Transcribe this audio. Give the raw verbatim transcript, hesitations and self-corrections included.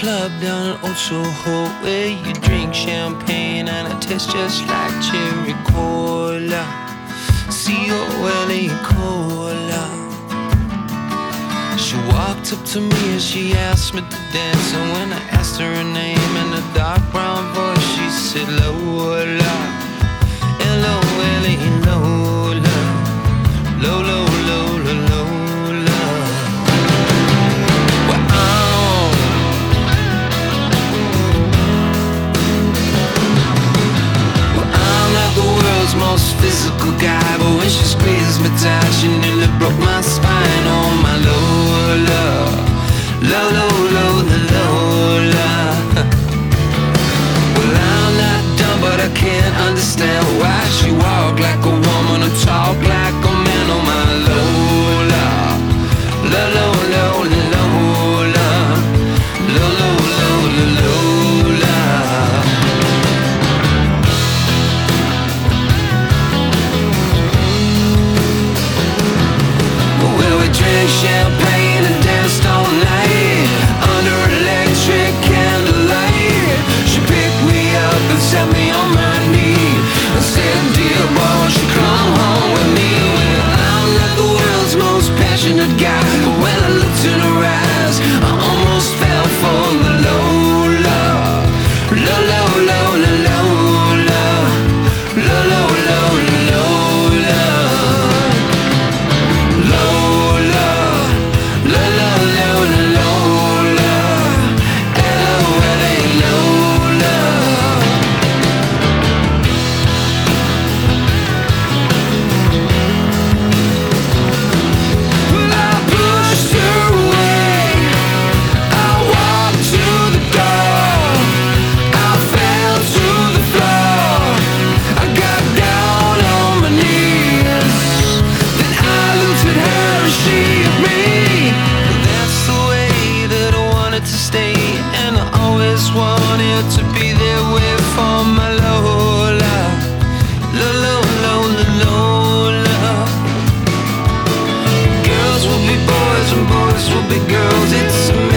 club down in Old Soho where you drink champagne and it tastes just like cherry cola, C O L A cola. She walked up to me and she asked me to dance, and when I asked her her name in a dark brown voice, she said Lola, L O L A, Lola, Lola, Lola, Lola. Well, I'm, well, I'm not the world's most physical guy, but when she squeezed me tight, she nearly broke my spine. Oh my Lola, Lola, Lola, Lola. Well, I'm not dumb, but I can't understand why she walk like a woman and talk like a man. Oh my Lola, Lola, Lola, Lola, Lola, Lola, Lola. Well, we drank champagne and danced all night under electric candlelight. She picked me up and set me on my knee and said, dear boy, won't you come home with me? Well, I'm not the world's most passionate guy, but when I looked in her eyes, I almost fell for the Lola, Lola, Lola, Lola, Lola, Lola, Lola. Lola, Lola, Lola, Lola, L O L A, Lola. Well, I pushed her away, I walked to the door, I fell to the floor, I got down on my knees, then I looked at her and she at me. That's the way that I wanted to stay, and I always wanted to be there with for my Lola, Lola, Lola, Lola. Girls will be boys and boys will be girls. It's amazing.